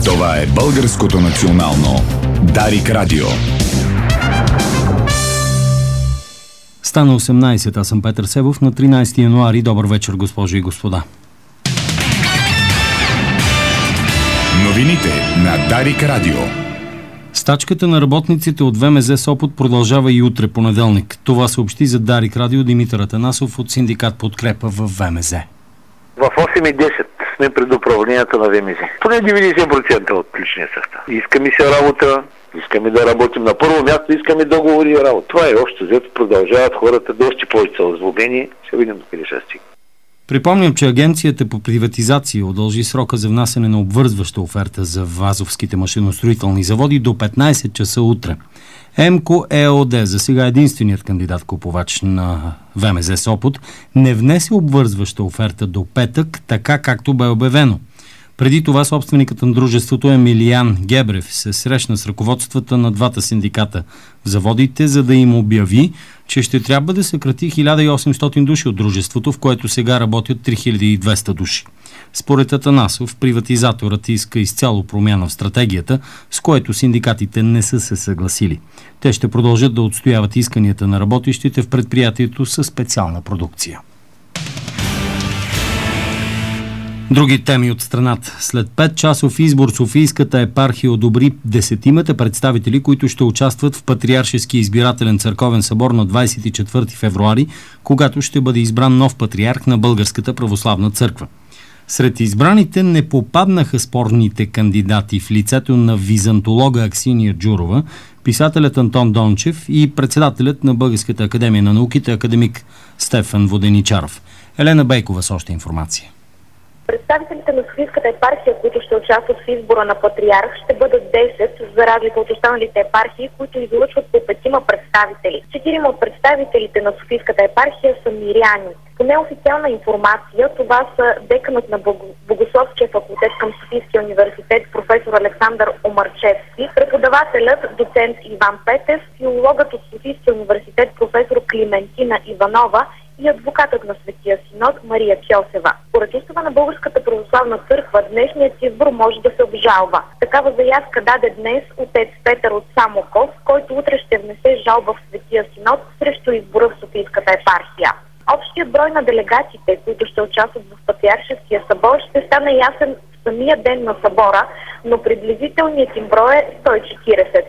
Това е Българското национално Дарик Радио. Стана 18, аз съм Петър Себов на 13 януари. Добър вечер, госпожи и господа. Новините на Дарик Радио. Стачката на работниците от ВМЗ Сопот продължава и утре, понеделник. Това съобщи за Дарик Радио Димитър Атанасов от синдикат Подкрепа в ВМЗ. В 8:10 сме пред управлението на ВМЗ. Поне 90% от личния състав. Искаме се работа, искаме да работим на първо място, искаме договори и работа. Това е общо взето, продължават хората, доста повече са озлобени. Ще видим къде ще стигне. Припомням, че Агенцията по приватизация удължи срока за внасяне на обвързваща оферта за Вазовските машиностроителни заводи до 15 часа утре. ЕМКО ЕОД, за сега единственият кандидат купувач на ВМЗ Сопот, не внесе обвързваща оферта до петък, така както бе обявено. Преди това собственикът на дружеството Емилиан Гебрев се срещна с ръководствата на двата синдиката в заводите, за да им обяви, че ще трябва да съкрати 1800 души от дружеството, в което сега работят 3200 души. Според Атанасов, приватизаторът иска изцяло промяна в стратегията, с което синдикатите не са се съгласили. Те ще продължат да отстояват исканията на работещите в предприятието със специална продукция. Други теми от страната. След 5-часов избор Софийската епархия одобри 10 представители, които ще участват в Патриаршески избирателен църковен събор на 24 февруари, когато ще бъде избран нов патриарх на Българската православна църква. Сред избраните не попаднаха спорните кандидати в лицето на византолога Аксиния Джурова, писателят Антон Дончев и председателят на Българската академия на науките академик Стефан Воденичаров. Елена Бейкова с още информация. Представителите на Софийската епархия, които ще участват в избора на патриарх, ще бъдат 10, за разлика от останалите епархии, които излъчват по 5 представители. 4 от представителите на Софийската епархия са миряни. По неофициална информация, това са деканът на Богословския факултет към Софийския университет професор Александър Омарчевски, преподавателят доцент Иван Петев, филологът от Софийския университет професор Климентина Иванова и адвокатът на Светия Синод Мария Кьосева. Според устава на Българската православна църква, днешният избор може да се обжалва. Такава заявка даде днес отец Петър от Самоков, който утре ще внесе жалба в Светия Синод срещу избора в Софийската епархия. Общият брой на делегатите, които ще участват в Патриаршеския събор, ще стане ясен в самия ден на събора, но приблизителният им брой е 140.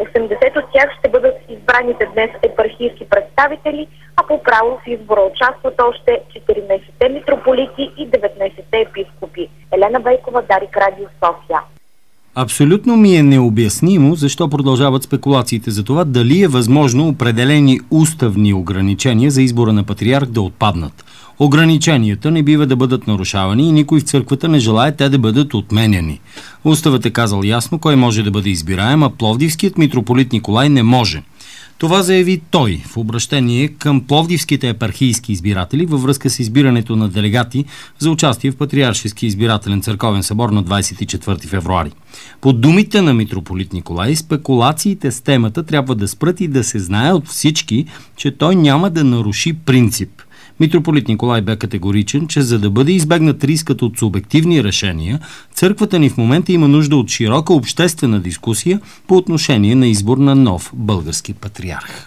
80 от тях ще бъдат избраните днес епархийски представители, а по право в избора участват още 14-те митрополити и 19-те епископи. Елена Бейкова, Дарик Радио, София. Абсолютно ми е необяснимо защо продължават спекулациите за това дали е възможно определени уставни ограничения за избора на патриарх да отпаднат. Ограниченията не бива да бъдат нарушавани и никой в църквата не желае те да бъдат отменяни. Уставът е казал ясно кой може да бъде избираем, а пловдивският митрополит Николай не може. Това заяви той в обращение към пловдивските епархийски избиратели във връзка с избирането на делегати за участие в Патриаршески избирателен църковен събор на 24 февруари. По думите на митрополит Николай, спекулациите с темата трябва да спрат и да се знае от всички, че той няма да наруши принцип. Митрополит Николай бе категоричен, че за да бъде избегнат рискът от субективни решения, църквата ни в момента има нужда от широка обществена дискусия по отношение на избор на нов български патриарх.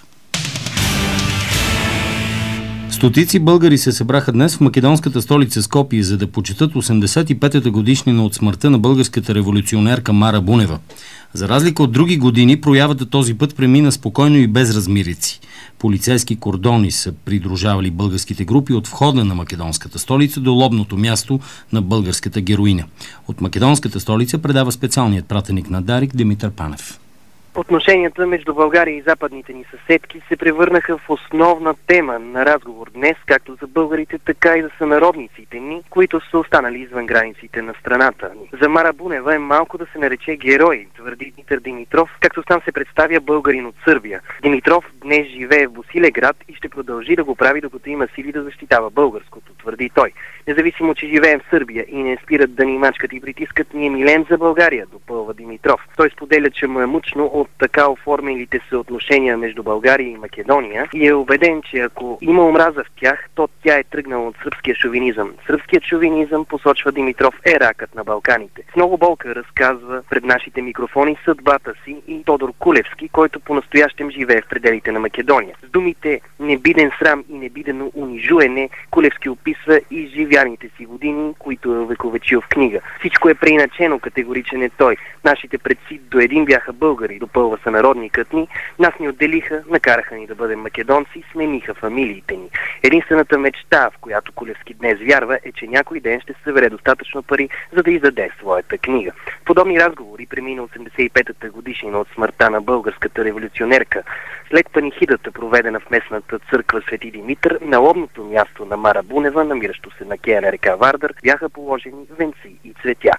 Стотици българи се събраха днес в македонската столица Скопие, за да почетат 85-та годишнина от смъртта на българската революционерка Мара Бунева. За разлика от други години, проявата този път премина спокойно и без размирици. Полицейски кордони са придружавали българските групи от входа на македонската столица до лобното място на българската героиня. От македонската столица предава специалният пратеник на Дарик Димитър Панев. Отношенията между България и западните ни съседки се превърнаха в основна тема на разговор днес, както за българите, така и за сънародниците ни, които са останали извън границите на страната ни. За Мара Бунева е малко да се нарече герой, твърди Димитър Димитров, както сам се представя българин от Сърбия. Димитров днес живее в Босилеград и ще продължи да го прави, докато има сили да защитава българското, твърди той. Независимо, че живеем в Сърбия и не спират да ни мачкат и притискат, ние милеем за България, допълва Димитров. Той споделя, че му е мъчно от така оформилите съотношения между България и Македония и е убеден, че ако има омраза в тях, то тя е тръгнала от сръбския шовинизъм. Сръбският шовинизъм, посочва Димитров, е ракът на Балканите. С много болка разказва пред нашите микрофони съдбата си и Тодор Кулевски, който по-настоящем живее в пределите на Македония. С думите "небиден срам и небидено унижуене" Кулевски описва и живяните си години, които е увековечил в книга. Всичко е преиначено, категоричен е той. Нашите предци до един бяха българи, допълва сънародникът ни, нас ни отделиха, накараха ни да бъдем македонци, смениха фамилиите ни. Единствената мечта, в която Кулевски днес вярва, е, че някой ден ще се събере достатъчно пари, за да издаде своята книга. Подобни разговори премина 85-та годишнина от смъртта на българската революционерка. След панихидата, проведена в местната църква Свети Димитър, на лобното място на Мара Бунева, намиращо се на кея на река Вардар, бяха положени венци и цветя.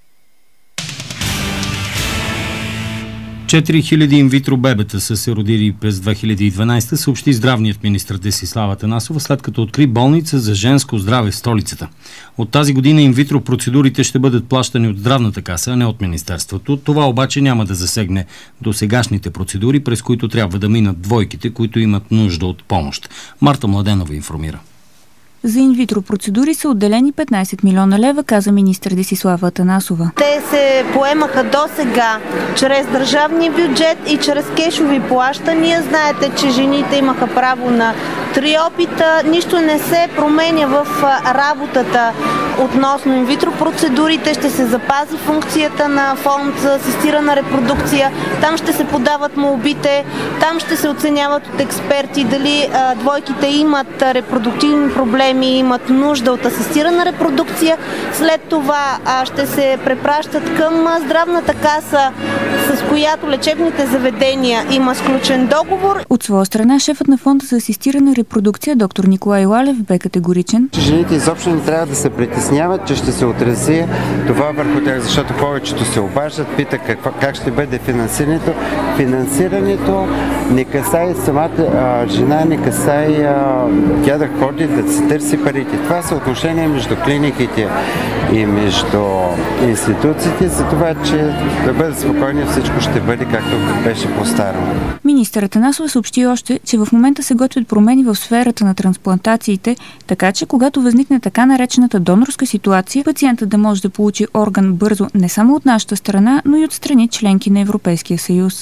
4000 инвитро бебета са се родили през 2012, съобщи здравният министър Десислава Атанасова, след като откри болница за женско здраве в столицата. От тази година инвитро процедурите ще бъдат плащани от здравната каса, а не от министерството. Това обаче няма да засегне досегашните процедури, през които трябва да минат двойките, които имат нужда от помощ. Марта Младенова информира. За инвитро процедури са отделени 15 милиона лева, каза министър Десислава Атанасова. Те се поемаха досега чрез държавния бюджет и чрез кешови плащания. Знаете, че жените имаха право на 3 опита. Нищо не се променя в работата относно инвитро процедурите. Ще се запази функцията на фонд за асистирана репродукция. Там ще се подават молбите, там ще се оценяват от експерти дали двойките имат репродуктивни проблеми, имат нужда от асистирана репродукция. След това ще се препращат към здравната каса, с която лечебните заведения има сключен договор. От своя страна, шефът на фонда за асистирана репродукция, доктор Николай Лалев, бе категоричен. Жените изобщо не трябва да се притесняват, че ще се отрази това върху тях, защото повечето се обаждат, питат как ще бъде финансирането. Финансирането не касае самата жена, не касае тя да ходи да се търси парите. Това са отношения между клиниките и между институциите, за това, че да бъдат спокойни, всичко ще бъде както беше по-старому. Министър Атанасова съобщи още, че в момента се готвят промени в сферата на трансплантациите, така че когато възникне така наречената донорска ситуация, пациентът да може да получи орган бързо не само от нашата страна, но и от страни членки на Европейския съюз.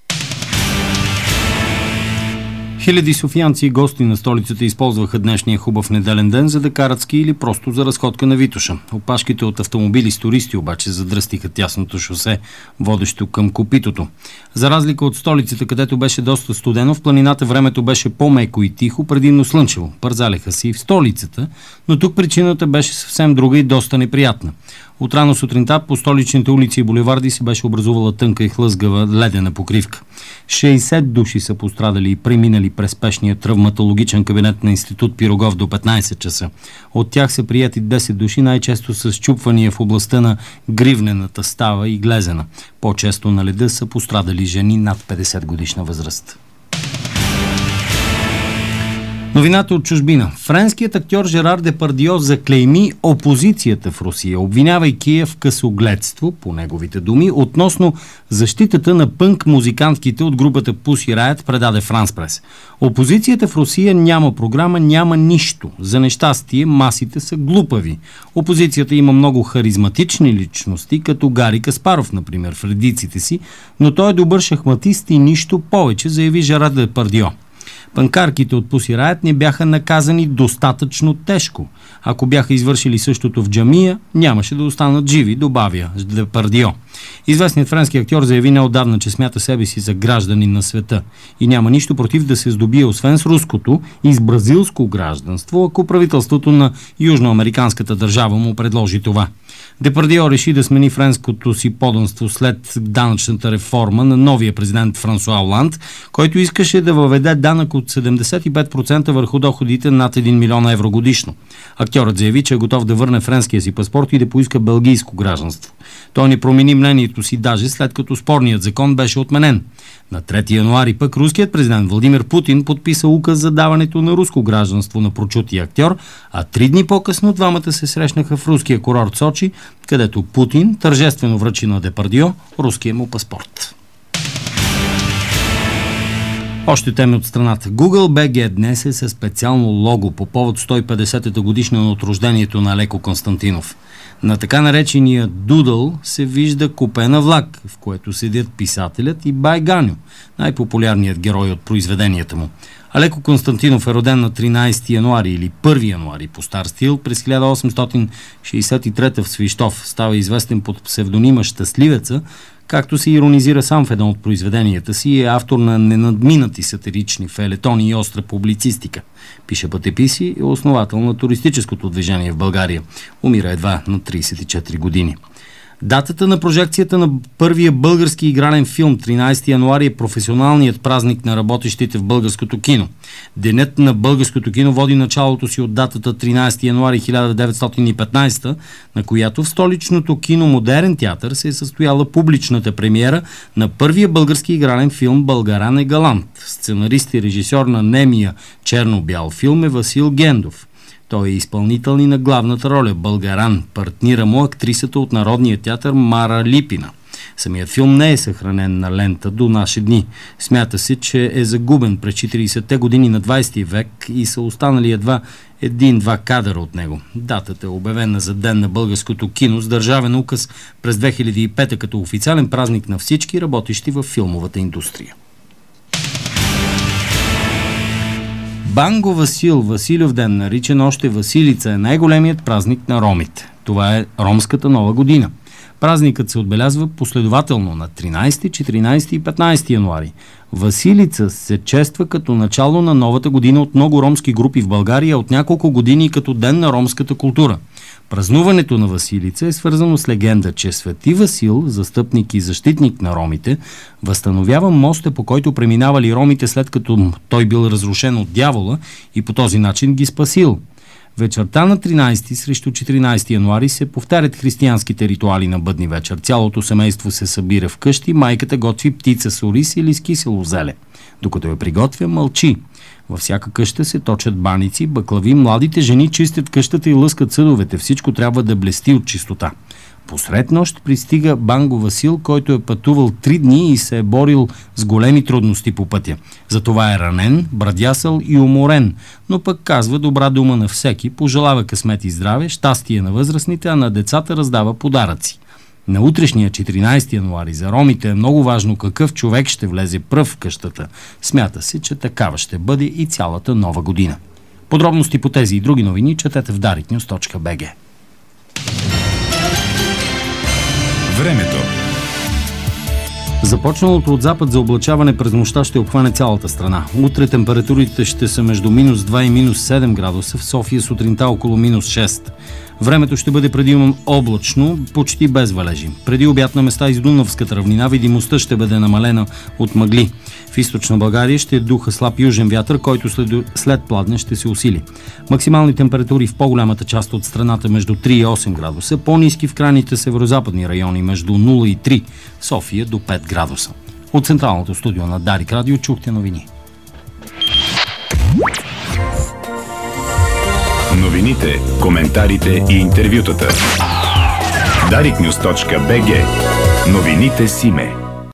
Хиляди софиянци и гости на столицата използваха днешния хубав неделен ден, за да карат ски или просто за разходка на Витоша. Опашките от автомобили с туристи обаче задръстиха тясното шосе, водещо към Копитото. За разлика от столицата, където беше доста студено, в планината времето беше по-меко и тихо, предимно слънчево. Пързаляха си и в столицата, но тук причината беше съвсем друга и доста неприятна. От рано сутринта по столичните улици и булеварди се беше образувала тънка и хлъзгава ледена покривка. 60 души са пострадали и преминали през спешния травматологичен кабинет на институт Пирогов до 15 часа. От тях са прияти 10 души, най-често с счупвания в областта на гривнената става и глезена. По-често на леда са пострадали жени над 50 годишна възраст. Новината от чужбина. Френският актьор Жерар Депардио заклейми опозицията в Русия, обвинявайки я в късогледство, по неговите думи, относно защитата на пънк музикантките от групата Pussy Riot, предаде Франс Прес. Опозицията в Русия няма програма, няма нищо. За нещастие масите са глупави. Опозицията има много харизматични личности, като Гари Каспаров, например, в редиците си, но той е добър шахматист и нищо повече, заяви Жерар Депардио. Панкарките от Pussy Riot не бяха наказани достатъчно тежко. Ако бяха извършили същото в джамия, нямаше да останат живи, добавя Депардио. Известният френски актьор заяви неотдавна, че смята себе си за гражданин на света и няма нищо против да се здобие освен с руското и с бразилско гражданство, ако правителството на южноамериканската държава му предложи това. Депардио реши да смени френското си подданство след данъчната реформа на новия президент Франсуа Оланд, който искаше да въведе данък от 75% върху доходите над 1 милион евро годишно. Актьорът заяви, че е готов да върне френския си паспорт и да поиска белгийско гражданство. Той не промени мнението си даже след като спорният закон беше отменен. На 3 януари пък руският президент Владимир Путин подписа указ за даването на руско гражданство на прочутия актьор, а 3 дни по-късно двамата се срещнаха в руския курорт Сочи, където Путин тържествено връчи на Депардио руския му паспорт. Още теми от страната. Google BG днес е със специално лого по повод 150-та годишна от рождението на Алеко Константинов. На така наречения Doodle се вижда купе на влак, в което седят писателят и Бай Ганьо, най-популярният герой от произведенията му. Алеко Константинов е роден на 13 януари или 1 януари по стар стил през 1863 в Свищов. Става известен под псевдонима Щастливеца, както се иронизира сам в едно от произведенията си, е автор на ненадминати сатирични фейлетони и остра публицистика. Пише пътеписи и е основател на туристическото движение в България. Умира едва на 34 години. Датата на прожекцията на първия български игрален филм 13 януари е професионалният празник на работещите в българското кино. Денят на българското кино води началото си от датата 13 януари 1915, на която в столичното кино Модерен театър се е състояла публичната премиера на първия български игрален филм «Българан е галант». Сценарист и режисьор на немия черно-бял филм е Васил Гендов. Той е изпълнител и на главната роля Българан. Партнира му актрисата от Народния театър Мара Липина. Самият филм не е съхранен на лента до наши дни. Смята се, че е загубен през 40-те години на 20 век и са останали едва 1-2 кадъра от него. Датата е обявена за Ден на българското кино с държавен указ през 2005 като официален празник на всички работещи в филмовата индустрия. Банго Васил, Василев ден, наричан още Василица, е най-големият празник на ромите. Това е ромската нова година. Празникът се отбелязва последователно на 13, 14 и 15 януари. Василица се чества като начало на новата година от много ромски групи в България от няколко години като Ден на ромската култура. Празнуването на Василица е свързано с легенда, че Свети Васил, застъпник и защитник на ромите, възстановява моста, по който преминавали ромите след като той бил разрушен от дявола и по този начин ги спасил. Вечерта на 13 срещу 14 януари се повтарят християнските ритуали на бъдни вечер. Цялото семейство се събира вкъщи, майката готви птица с ориз или с кисело зеле. Докато я приготвя, мълчи. Във всяка къща се точат баници, баклави, младите жени чистят къщата и лъскат съдовете. Всичко трябва да блести от чистота. Посред нощ пристига Банго Васил, който е пътувал 3 дни и се е борил с големи трудности по пътя. Затова е ранен, брадясал и уморен, но пък казва добра дума на всеки, пожелава късмет и здраве, щастие на възрастните, а на децата раздава подаръци. На утрешния 14 януари за ромите е много важно какъв човек ще влезе пръв в къщата. Смята се, че такава ще бъде и цялата нова година. Подробности по тези и други новини четете в dariknews.bg. Времето. Започналото от запад за облачаване през нощта ще обхване цялата страна. Утре температурите ще са между минус 2 и минус 7 градуса, в София сутринта около минус 6. Времето ще бъде предимно облачно, почти без валежи. Преди обяд на места из Дунавската равнина видимостта ще бъде намалена от мъгли. В източна България ще духа слаб южен вятър, който след пладне ще се усили. Максимални температури в по-голямата част от страната между 3 и 8 градуса, по-ниски в крайните северозападни райони между 0 и 3, в София до 5 градуса. От централното студио на Дарик Радио чухте новини. Новините, коментарите и интервютата. dariknews.bg. Новините с име.